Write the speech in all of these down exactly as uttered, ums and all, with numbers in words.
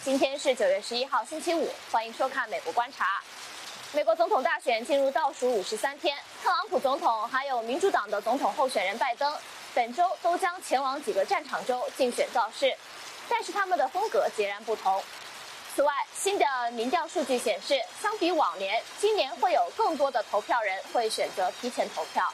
今天是九月十一号，星期五，欢迎收看《美国观察》。美国总统大选进入倒数五十三天，特朗普总统还有民主党的总统候选人拜登，本周都将前往几个战场州竞选造势，但是他们的风格截然不同。此外，新的民调数据显示，相比往年，今年会有更多的投票人会选择提前投票。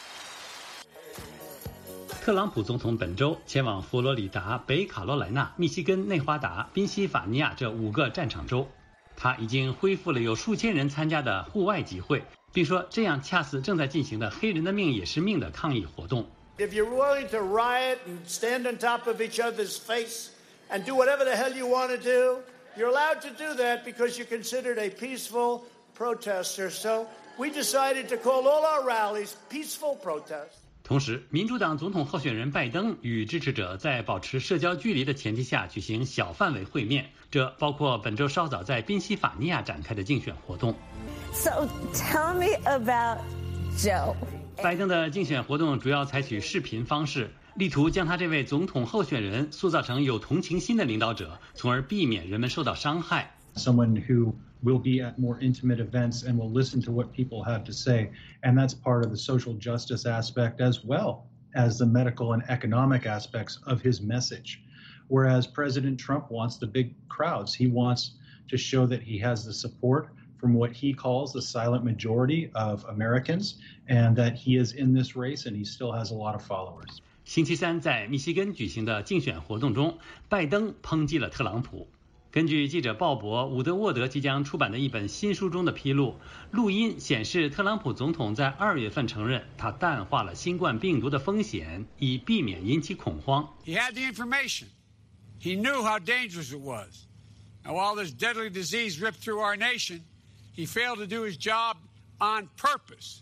特朗普总统本周前往佛罗里达、北卡罗来纳、密西根、内华达、宾夕法尼亚这五个战场州。他已经恢复了有数千人参加的户外集会，并说这样恰似正在进行的黑人的命也是命的抗议活动。 If you're willing to riot and stand on top of each other's face and do whatever the hell you want to do, you're allowed to do that because you're considered a peaceful protester. So we decided to call all our rallies peaceful protests. 同时，民主党总统候选人拜登与支持者在保持社交距离的前提下举行小范围会面，这包括本周稍早在宾夕法尼亚展开的竞选活动。 So tell me about Joe. 拜登的竞选活动主要采取视频方式，力图将他这位总统候选人塑造成有同情心的领导者，从而避免人们受到伤害。 Someone who will be at more intimate events and will listen to what people have to say. And that's part of the social justice aspect as well as the medical and economic aspects of his message. Whereas President Trump wants the big crowds. He wants to show that he has the support from what he calls the silent majority of Americans and that he is in this race and he still has a lot of followers. 星期三在密西根举行的竞选活动中，拜登抨击了特朗普。根据记者鲍勃·伍德沃德即将出版的一本新书中的披露，录音显示特朗普总统在二月份承认他淡化了新冠病毒的风险，以避免引起恐慌。 He had the information. He knew how dangerous it was. And while this deadly disease ripped through our nation, he failed to do his job on purpose.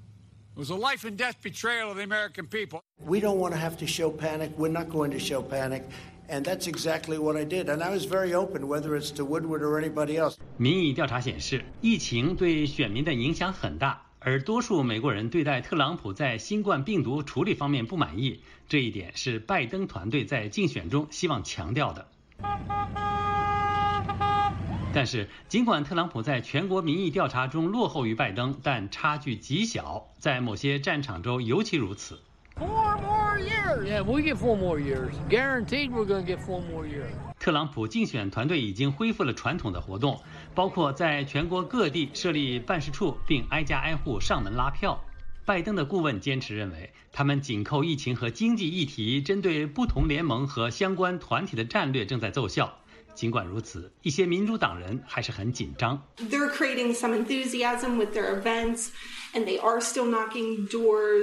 It was a life and death betrayal of the American people. We don't want to have to show panic. We're not going to show panic.And that's exactly what I did. And I was very open, whether it's to Woodward or anybody else. 民意调查显示，疫情对选民的影响很大，而多数美国人对待特朗普在新冠病毒处理方面不满意，这一点是拜登团队在竞选中希望强调的。但是，尽管特朗普在全国民意调查中落后于拜登，但差距极小，在某些战场州尤其如此。 Four more years. Yeah, we get four more years. Guaranteed we're going to get four more years. 特朗普竞选团队已经恢复了传统的活动，包括在全国各地设立办事处，并挨家挨户上门拉票。拜登的顾问坚持认为，他们紧扣疫情和经济议题，针对不同联盟和相关团体的战略正在奏效。尽管如此，一些民主党人还是很紧张。 They're creating some enthusiasm with their events, and they are still knocking doors.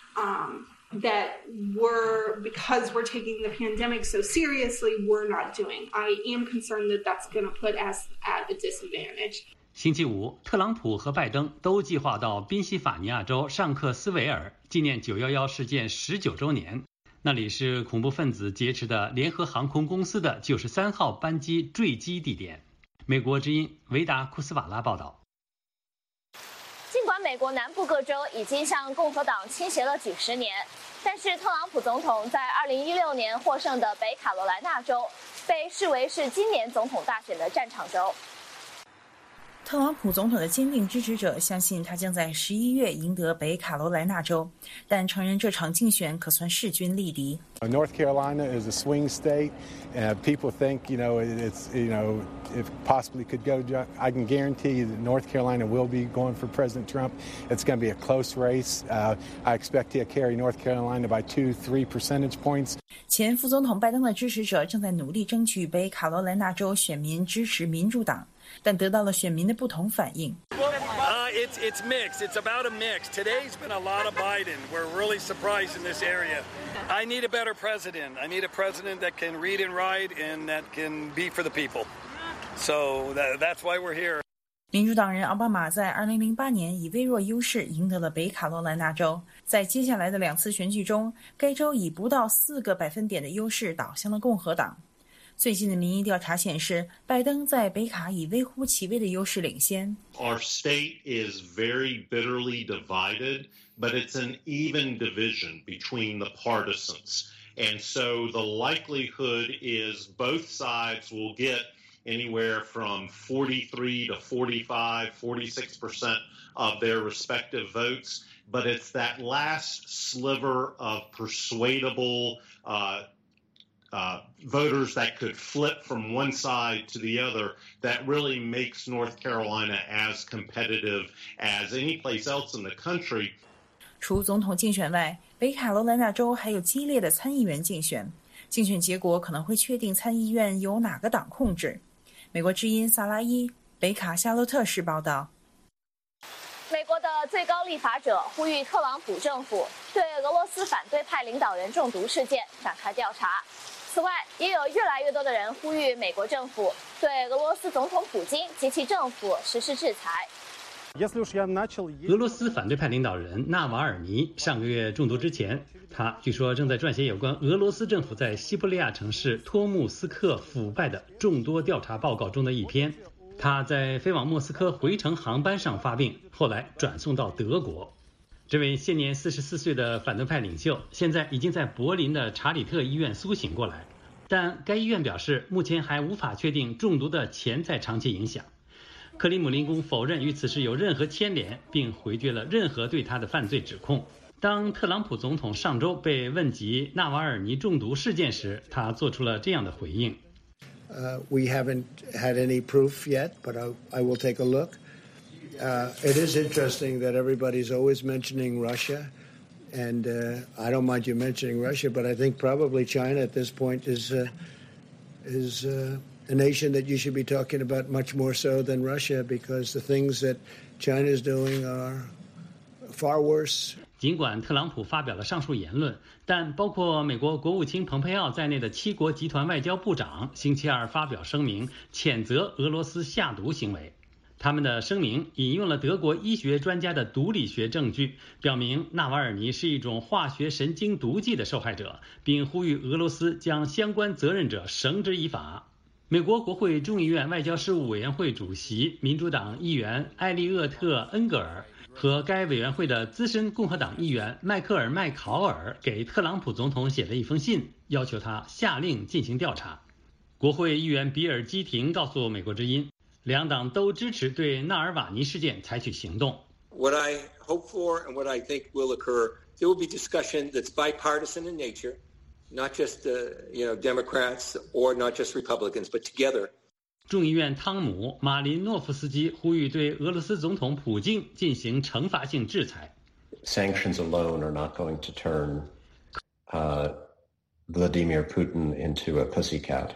Um,that we're, because we're taking the pandemic so seriously, we're not doing. I am concerned that that's going to put us at a disadvantage. 星期五，特朗普和拜登都计划到宾夕法尼亚州尚克斯维尔纪念九一一事件十九周年，那里是恐怖分子劫持的联合航空公司的九十三号班机坠机地点。美国之音维达库斯瓦拉报道。 尽管美国南部各州已经向共和党倾斜了几十年，但是特朗普总统在二零一六年获胜的北卡罗来纳州被视为是今年总统大选的战场州。 特朗普总统的坚定支持者相信他将在十一月赢得北卡罗来纳州，但承认这场竞选可算势均力敌。 North Carolina is a swing state, and people think, you know, it's, you know, if possibly could go. I can guarantee you that North Carolina will be going for President Trump. It's going to be a close race. Uh, I expect he'll carry North Carolina by two, three percentage points. 前副总统拜登的支持者正在努力争取北卡罗来纳州选民支持民主党，但得到了选民的不同反应。 Uh, it's, it's mixed. It's about a mix. Today's been a lot of Biden. We're really surprised in this area. I need a better president. I need a president that can read and write and that can be for the people. So that, that's why we're here. 民主党人奥巴马在二零零八年以微弱优势赢得了北卡罗来纳州，在接下来的两次选举中，该州以不到四个百分点的优势倒向了共和党。最近的民意调查显示，拜登在北卡以微乎其微的优势领先。 Our state is very bitterly divided, but it's an even division between the partisans. And so the likelihood is both sides will get anywhere from forty-three to forty-five, forty-six percent of their respective votes. But it's that last sliver of persuadable uh, uh, voters that could flip from one side to the other that really makes North Carolina as competitive as any place else in the country. 除总统竞选外，北卡罗来纳州还有激烈的参议员竞选，竞选结果可能会确定参议院由哪个党控制。美国之音萨拉伊，北卡夏洛特市报道。 美国的最高立法者呼吁特朗普政府对俄罗斯反对派领导人中毒事件展开调查。此外，也有越来越多的人呼吁美国政府对俄罗斯总统普京及其政府实施制裁。 俄罗斯反对派领导人纳瓦尔尼上个月中毒之前，他据说正在撰写有关俄罗斯政府在西伯利亚城市托木斯克腐败的众多调查报告中的一篇。他在飞往莫斯科回程航班上发病，后来转送到德国。这位现年四十四岁的反对派领袖现在已经在柏林的查理特医院苏醒过来，但该医院表示目前还无法确定中毒的潜在长期影响。克里姆林宫否认与此事有任何牵连，并回绝了任何对他的犯罪指控。当特朗普总统上周被问及纳瓦尔尼中毒事件时，他做出了这样的回应。 Uh, we haven't had any proof yet, but I, I will take a look. Uh, it is interesting that everybody's always mentioning Russia, and uh, I don't mind you mentioning Russia, but I think probably China at this point is uh, is uh, a nation that you should be talking about much more so than Russia, because the things that China is doing are far worse. 尽管特朗普发表了上述言论，但包括美国国务卿蓬佩奥在内的七国集团外交部长星期二发表声明，谴责俄罗斯下毒行为。他们的声明引用了德国医学专家的毒理学证据，表明纳瓦尔尼是一种化学神经毒剂的受害者，并呼吁俄罗斯将相关责任者绳之以法。美国国会众议院外交事务委员会主席民主党议员艾利厄特·恩格尔和该委员会的资深共和党议员迈克尔·麦考尔给特朗普总统写了一封信，要求他下令进行调查。国会议员比尔·基廷告诉美国之音，两党都支持对纳尔瓦尼事件采取行动。 What I hope for and what I think will occur, there will be discussion that's bipartisan in nature, not just uh, you know Democrats or not just Republicans, but together. 众议院汤姆·马林诺夫斯基呼吁对俄罗斯总统普京进行惩罚性制裁。 Sanctions alone are not going to turn uh, Vladimir Putin into a pussycat,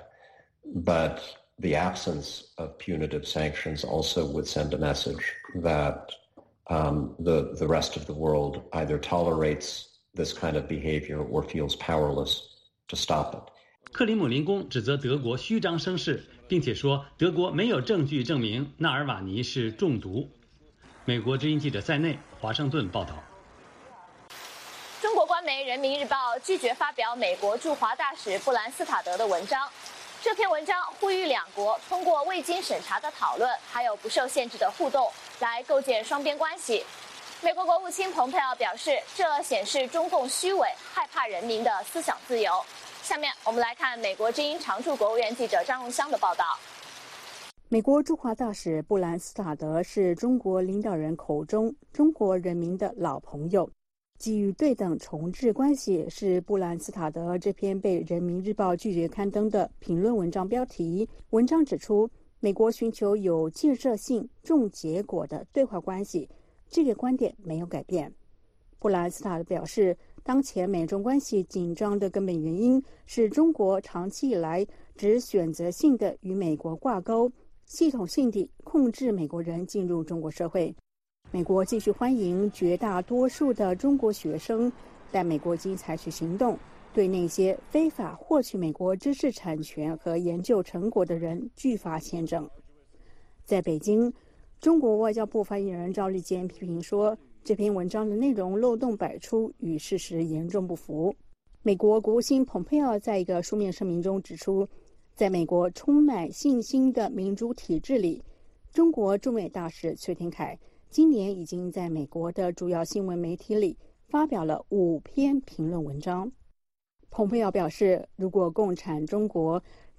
but the absence of punitive sanctions also would send a message that um, the the rest of the world either tolerates this kind of behavior or feels powerless to stop it. 克里姆林宫指责德国虚张声势，并且说德国没有证据证明纳尔瓦尼是中毒。美国之音记者塞内，华盛顿报道。 中国官媒《人民日报》拒绝发表美国驻华大使布兰斯塔德的文章。这篇文章呼吁两国通过未经审查的讨论，还有不受限制的互动，来构建双边关系。美国国务卿蓬佩奥表示，这显示中共虚伪、害怕人民的思想自由。下面我们来看美国之音常驻国务院记者张荣香的报道。 美国驻华大使布兰斯塔德是中国领导人口中中国人民的老朋友。基于对等重置关系是布兰斯塔德这篇被人民日报拒绝刊登的评论文章标题。文章指出，美国寻求有建设性、重结果的对华关系，这个观点没有改变。布兰斯塔德表示，当前美中关系紧张的根本原因是中国长期以来只选择性的与美国挂钩，系统性地控制美国人进入中国社会。美国继续欢迎绝大多数的中国学生，但美国已经采取行动，对那些非法获取美国知识产权和研究成果的人拒发签证。在北京，中国外交部发言人赵立坚批评说，这篇文章的内容漏洞百出，与事实严重不符。美国国务卿蓬佩奥在一个书面声明中指出，在美国充满信心的民主体制里，中国驻美大使崔天凯今年已经在美国的主要新闻媒体里发表了五篇评论文章。蓬佩奥表示，如果共产中国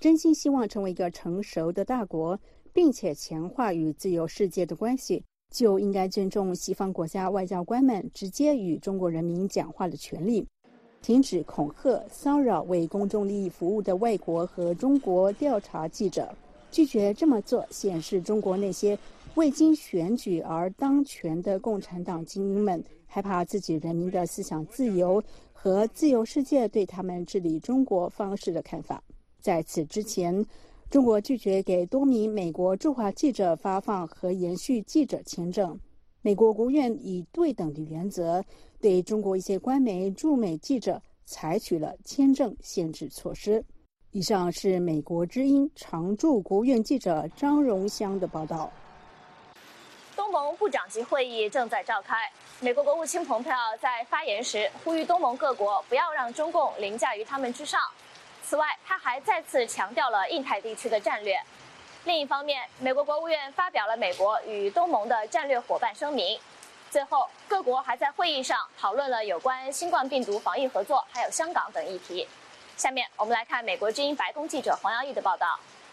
真心希望成为一个成熟的大国，并且强化与自由世界的关系，就应该尊重西方国家外交官们直接与中国人民讲话的权利，停止恐吓、骚扰为公众利益服务的外国和中国调查记者。拒绝这么做，显示中国那些未经选举而当权的共产党精英们害怕自己人民的思想自由和自由世界对他们治理中国方式的看法。在此之前，中国拒绝给多名美国驻华记者发放和延续记者签证。美国国务院以对等的原则，对中国一些官媒驻美记者采取了签证限制措施。以上是美国之音常驻国务院记者张荣香的报道。 东盟部长级会议正在召开，美国国务卿蓬佩奥在发言时呼吁东盟各国不要让中共凌驾于他们之上。此外，他还再次强调了印太地区的战略。另一方面，美国国务院发表了美国与东盟的战略伙伴声明。最后，各国还在会议上讨论了有关新冠病毒防疫合作，还有香港等议题。下面我们来看美国之音白宫记者黄耀义的报道。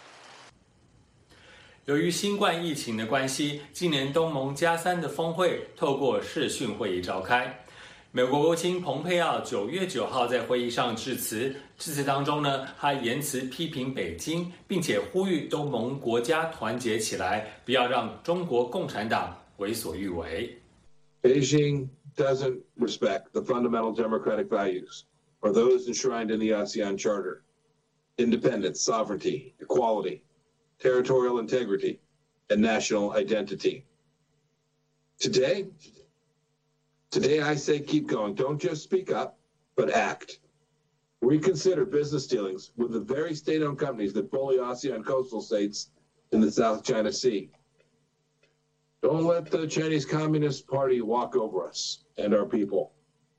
由于新冠疫情的关系，今年东盟加三的峰会透过视讯会议召开。美国国务卿蓬佩奥九月九号在会议上致辞，致辞当中呢，他言辞批评北京，并且呼吁东盟国家团结起来，不要让中国共产党为所欲为。 Beijing doesn't respect the fundamental democratic values or those enshrined in the ASEAN Charter: independence, sovereignty, equality, territorial integrity, and national identity. Today, today I say keep going. Don't just speak up, but act. Reconsider business dealings with the very state-owned companies that bully ASEAN coastal states in the South China Sea. Don't let the Chinese Communist Party walk over us and our people.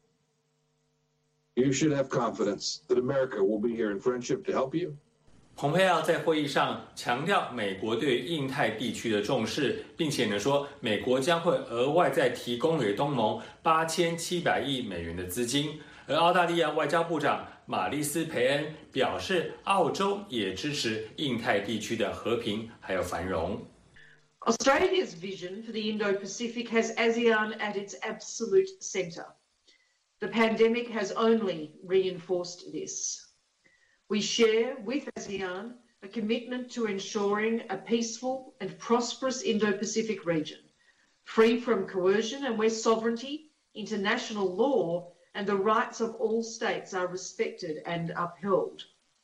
You should have confidence that America will be here in friendship to help you. 蓬佩奥在会议上强调美国对印太地区的重视，并且呢说，美国将会额外再提供给东盟八千七百亿美元的资金。而澳大利亚外交部长马丽斯培恩表示，澳洲也支持印太地区的和平还有繁荣。 Australia's vision for the Indo-Pacific has ASEAN at its absolute centre. The pandemic has only reinforced this. We share with ASEAN a commitment to ensuring a peaceful and prosperous Indo-Pacific region, free from coercion and where sovereignty, international law, and the rights of all states are respected and upheld.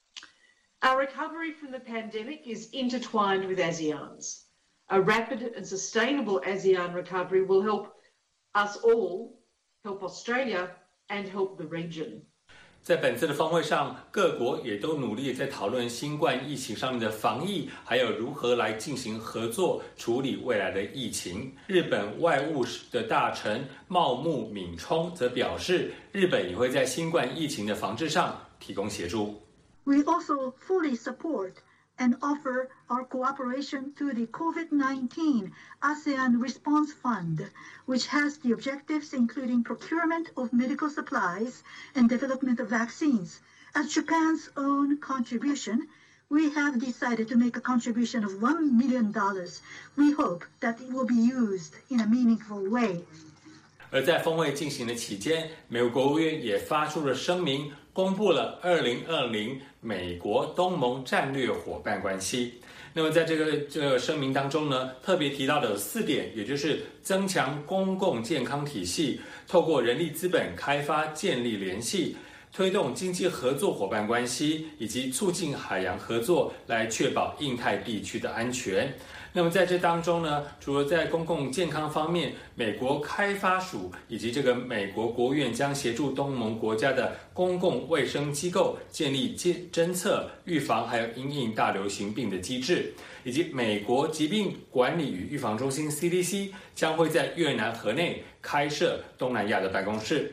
Our recovery from the pandemic is intertwined with ASEAN's. A rapid and sustainable ASEAN recovery will help us all, help Australia, and help the region. 在本次的峰会上，各国也都努力在讨论新冠疫情上面的防疫，还有如何来进行合作处理未来的疫情。日本外务的大臣茂木敏充则表示，日本也会在新冠疫情的防治上提供协助。 We also fully support and offer our cooperation through the COVID nineteen ASEAN Response Fund, which has the objectives including procurement of medical supplies and development of vaccines. As Japan's own contribution, we have decided to make a contribution of one million dollars. We hope that it will be used in a meaningful way. 而在峰会进行的期间，美国国务院也发出了声明，公布了二零二零美国东盟战略伙伴关系。那么在这个这个声明当中呢，特别提到的有四点，也就是增强公共健康体系，透过人力资本开发建立联系，推动经济合作伙伴关系，以及促进海洋合作，来确保印太地区的安全。那么在这当中呢，除了在公共健康方面，美国开发署以及这个美国国务院将协助东盟国家的公共卫生机构建立侦测、预防还有因应大流行病的机制，以及美国疾病管理与预防中心 C D C 将会在越南河内开设东南亚的办公室。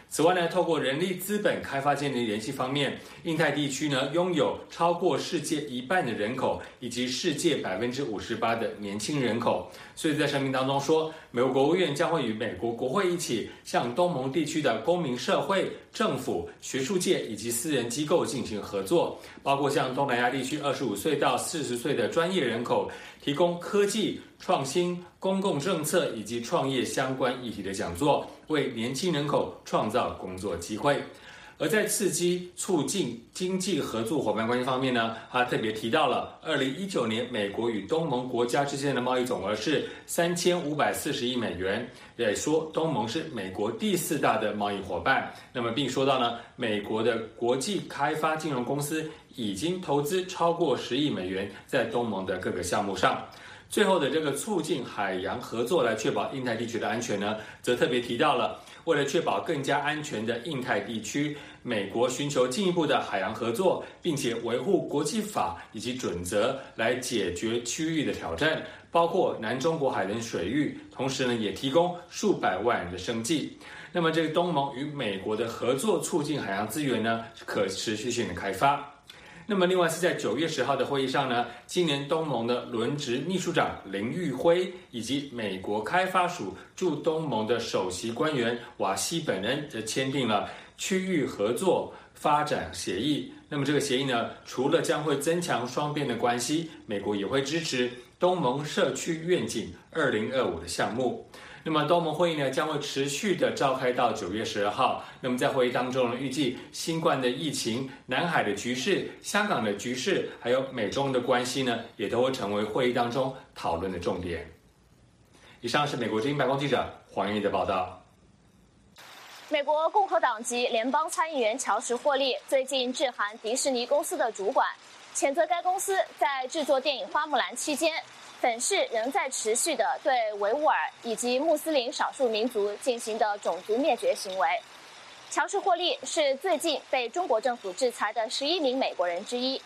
此外呢，透过人力资本开发建立联系方面，印太地区呢拥有超过世界一半的人口，以及世界百分之五十八的年轻人口。所以在声明当中说，美国国务院将会与美国国会一起向东盟地区的公民社会、政府、学术界以及私人机构进行合作，包括向东南亚地区二十五岁到四十岁的专业人口提供科技、创新、公共政策以及创业相关议题的讲座，为年轻人口创造工作机会。而在刺激促进经济合作伙伴关系方面呢，他特别提到了二零一九年美国与东盟国家之间的贸易总额是三千五百四十亿美元，也说东盟是美国第四大的贸易伙伴。那么并说到呢，美国的国际开发金融公司已经投资超过十亿美元在东盟的各个项目上。最后的这个促进海洋合作来确保印太地区的安全呢，则特别提到了，为了确保更加安全的印太地区，美国寻求进一步的海洋合作，并且维护国际法以及准则来解决区域的挑战，包括南中国海的水域，同时呢也提供数百万人的生计。那么这个东盟与美国的合作促进海洋资源呢可持续性的开发。那么另外是在九月十号的会议上呢，今年东盟的轮值秘书长林玉辉以及美国开发署驻东盟的首席官员瓦西本人则签订了区域合作发展协议。那么这个协议呢，除了将会增强双边的关系，美国也会支持东盟社区愿景二零二五的项目。那么东盟会议呢将会持续的召开到九月十二号。那么在会议当中呢，预计新冠的疫情、南海的局势、香港的局势，还有美中的关系呢，也都会成为会议当中讨论的重点。以上是美国之音白宫记者黄英毅的报道。 美国共和党籍联邦参议员乔什·霍利最近致函迪士尼公司的主管，谴责该公司在制作电影《花木兰》期间，粉饰仍在持续的对维吾尔以及穆斯林少数民族进行的种族灭绝行为。乔什·霍利是最近被中国政府制裁的十一名美国人之一。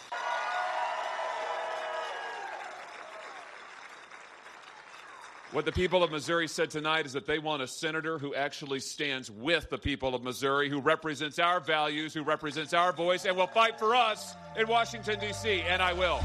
What the people of Missouri said tonight is that they want a senator who actually stands with the people of Missouri, who represents our values, who represents our voice, and will fight for us in Washington, D C, and I will.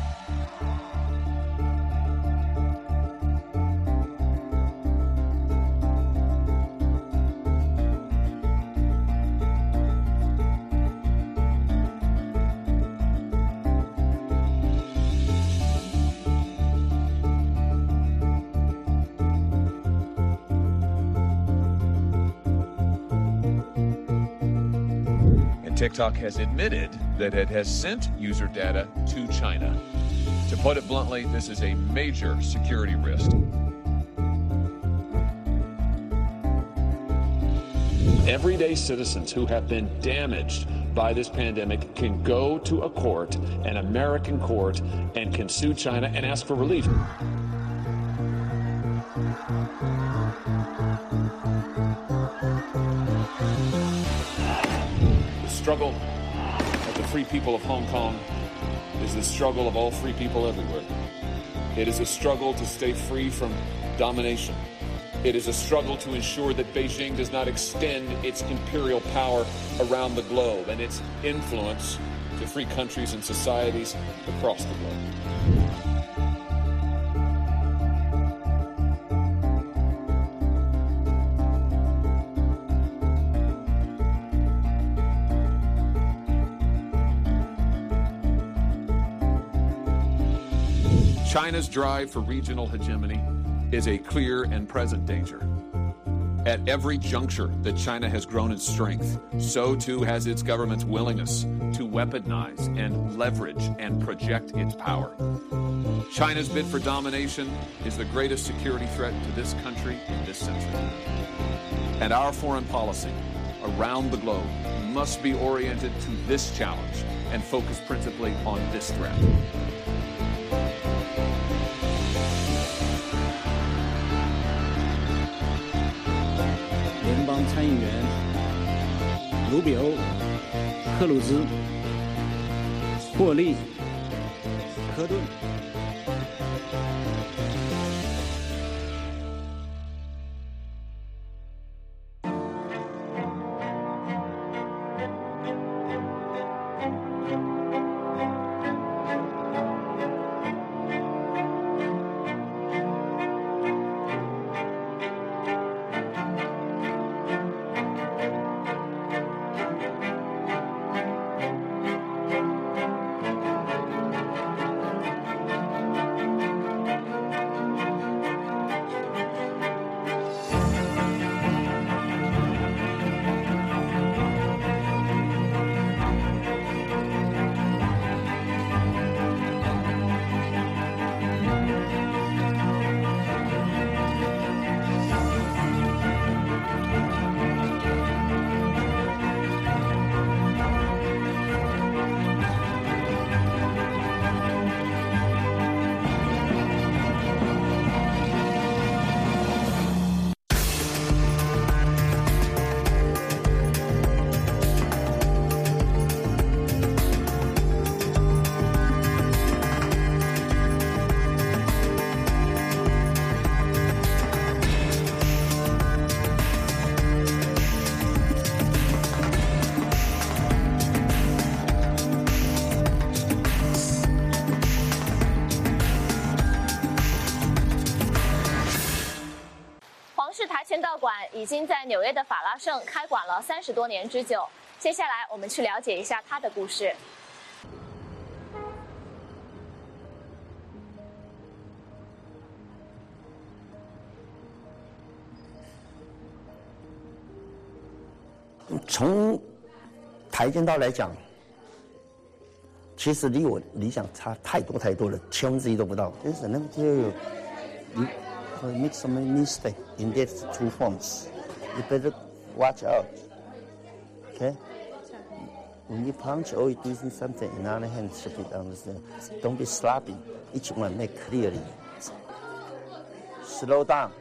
TikTok has admitted that it has sent user data to China. To put it bluntly, this is a major security risk. Everyday citizens who have been damaged by this pandemic can go to a court, an American court, and can sue China and ask for relief. The struggle of the free people of Hong Kong is the struggle of all free people everywhere. It is a struggle to stay free from domination. It is a struggle to ensure that Beijing does not extend its imperial power around the globe and its influence to free countries and societies across the globe. China's drive for regional hegemony is a clear and present danger. At every juncture that China has grown in strength, so too has its government's willingness to weaponize and leverage and project its power. China's bid for domination is the greatest security threat to this country in this century. And our foreign policy around the globe must be oriented to this challenge and focus principally on this threat. 联邦参议员卢比欧、克鲁兹、霍利、科顿。 馆已经在纽约的法拉盛开馆了三十多年之久。接下来，我们去了解一下它的故事。 从跆拳道来讲，其实离我理想差太多太多了，千分之一都不到。There's never tell you, you make some mistake in these two forms. You better watch out. Okay? When you punch or you do something, another hand should be understand. Don't be sloppy. Each one make clearly. Slow down.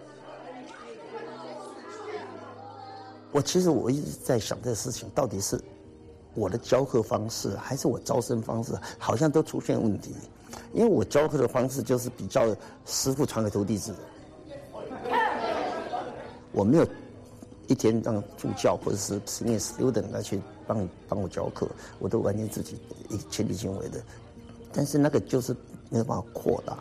我其实我一直在想这个事情，到底是我的教课方式还是我招生方式，好像都出现问题。因为我教课的方式就是比较师傅传给徒弟制的，我没有一天让助教或者是 senior student 来去帮你帮我教课，我都完全自己亲力亲为的。但是那个就是没有办法扩大。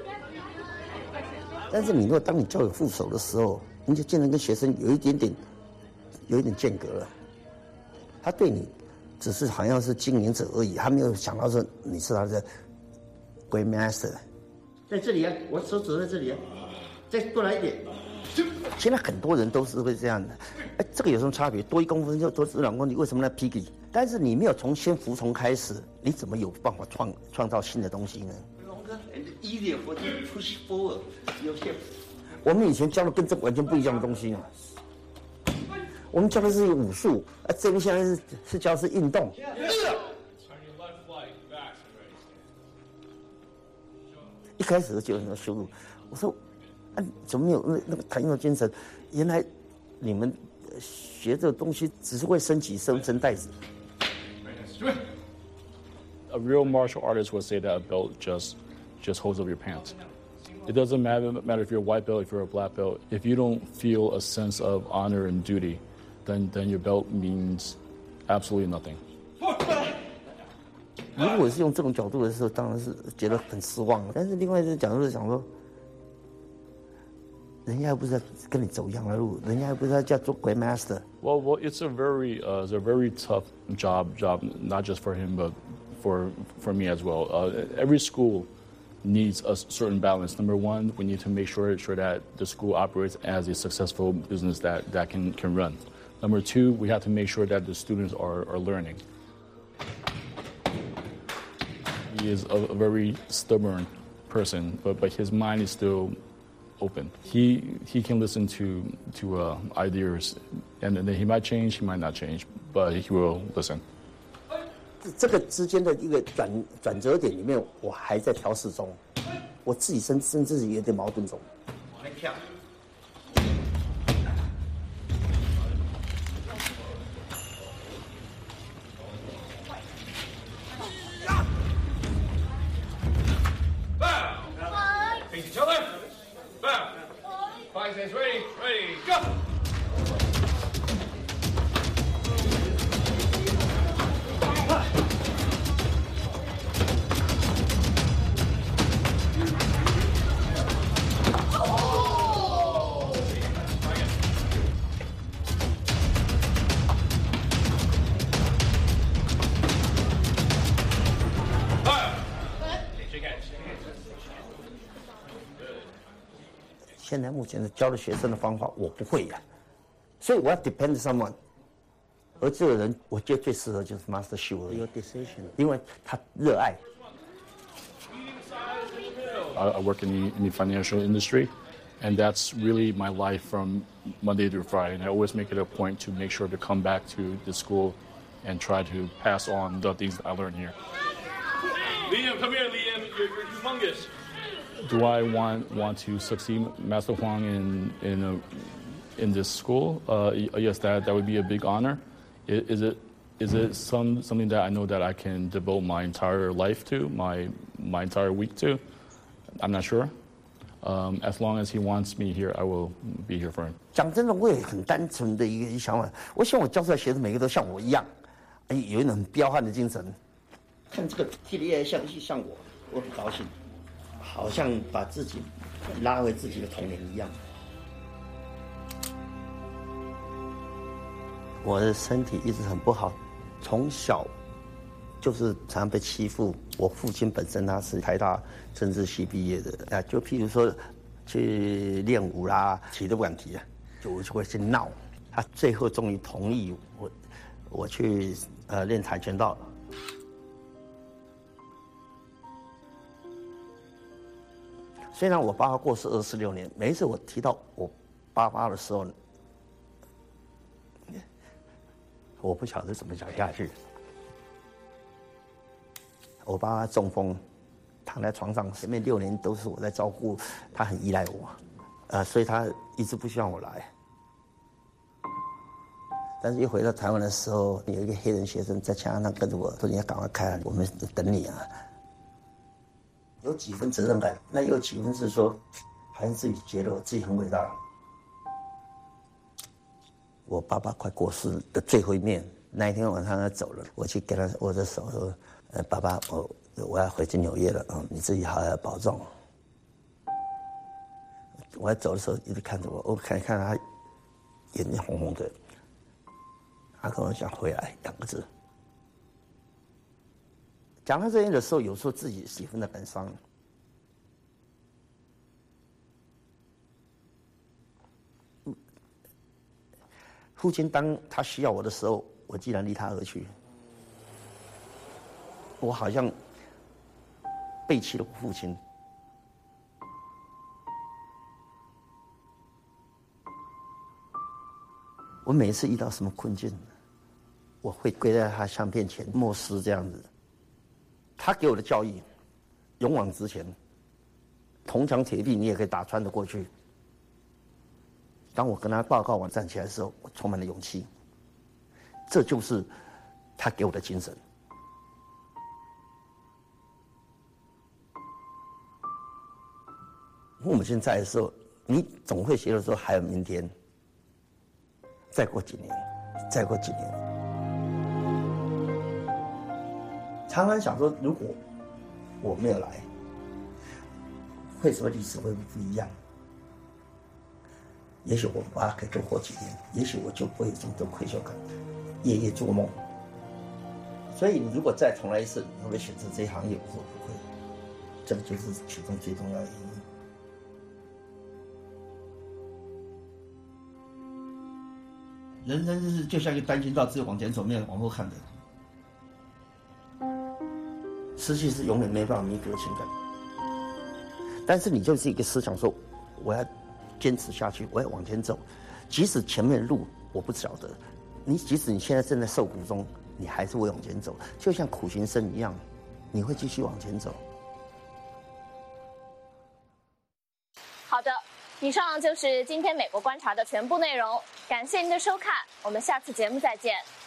但是你如果当你教有副手的时候，你就见人跟学生有一点点。有一点间隔了，他对你只是好像是经营者而已，他没有想到说你是他的 Great Master。在这里啊，我手指在这里啊，再过来一点。现在很多人都是会这样的，哎，这个有什么差别？多一公分就多两公分，为什么呢 ？Piggy？ 但是你没有从先服从开始，你怎么有办法创创造新的东西呢？我们以前教的跟这完全不一样的东西呢。我们教的是武术，啊，这边现在是是教的是运动。一开始就很有羞辱，我说，啊，怎么没有那那个弹性的精神？原来你们学这个东西只是会升级升升袋子。 A real martial artist would say that a belt just just holds up your pants. It doesn't matter matter if you're a white belt, if you're a black belt. If you don't feel a sense of honor and duty, then then your belt means absolutely nothing. 如果我是用这种角度的时候，当然是觉得很失望。但是另外一个角度是想说，人家又不是跟你走一样的路，人家又不是叫做 Great Master。 Well, well, it's a very uh, it's a very tough job job, not just for him, but for for me as well. Uh, every school needs a certain balance. Number one, we need to make sure sure that the school operates as a successful business that that can can run. Number two, we have to make sure that the students are, are learning. He is a, a very stubborn person, but, but his mind is still open. He he can listen to to uh, ideas, and then he might change, he might not change, but he will listen. 这个之间的一个转转折点里面，我还在调试中，我自己甚甚至有点矛盾中。我来跳。 Face each other. Bow. Five seconds. Ready. Ready. Go. Shake hands. 现在目前的教的学生的方法我不会呀、啊，所以我要 depend someone。而这个人，我觉得最适合就是 Master Shu， 有 decision， 因为他热爱。 I, I work in the, in the financial industry, and that's really my life from Monday through Friday. And I always make it a point to make sure to come back to the school and try to pass on the things that I learned here. Liam, come here, Liam. You're, you're humongous. Do I want want to succeed Master Huang in in a, in this school? Uh, yes, that that would be a big honor. Is, is it is it some something that I know that I can devote my entire life to, my my entire week to? I'm not sure. Um, as long as he wants me here, I will be here for him. 讲真的，我也很单纯的一个想法，我希望我教出来学生每个都像我一样，有一种很彪悍的精神。看这个 T D A 像像我，我很高兴。好像把自己拉回自己的童年一样。 我的身体一直很不好，从小就是常常被欺负。我父亲本身他是台大政治系毕业的，啊，就譬如说去练武啦，提都不敢提啊，就我就会去闹。他最后终于同意我，我去呃练跆拳道。虽然我爸爸过世二十六年，每一次我提到我爸爸的时候，我不晓得怎么讲下去。我爸爸中风，躺在床上，前面六年都是我在照顾，他很依赖我，呃，所以他一直不希望我来。但是，一回到台湾的时候，有一个黑人学生在墙上跟着我说：“你要赶快开，我们等你啊。”有几分责任感，那有几分是说，好像自己觉得我自己很伟大。我爸爸快过世的最后一面，那一天晚上他走了，我去给他握着手说：“呃，爸爸，我我要回去纽约了，嗯，你自己好好保重。”我在走的时候一直看着我，我看看他眼睛红红的，他跟我讲“回来”两个字。讲到这些的时候，有时候自己十分的感伤。父亲当他需要我的时候，我竟然离他而去，我好像背弃了我父亲。我每一次遇到什么困境，我会跪在他相片前默思这样子。他给我的教育，勇往直前，铜墙铁壁你也可以打穿得过去。当我跟他报告完站起来的时候，我充满了勇气。这就是他给我的精神。我母亲在的时候，你总会觉得说还有明天，再过几年，再过几年。常常想说，如果我没有来，会什么历史会不一样？也许我爸可以多活几年，也许我就不会有这么多愧疚感，夜夜做梦。所以，你如果再重来一次，你会不会选择这一行业？我说不会，这个就是其中最重要的原因。人生就是就像一个单行道，只有往前走，没有往后看的。失去是永远没办法弥补的情感，但是你就是一个思想说，我要坚持下去，我要往前走，即使前面的路我不晓得，你即使你现在正在受苦中，你还是会往前走，就像苦行僧一样，你会继续往前走。 好的，以上就是今天美国观察的全部内容，感谢您的收看，我们下次节目再见。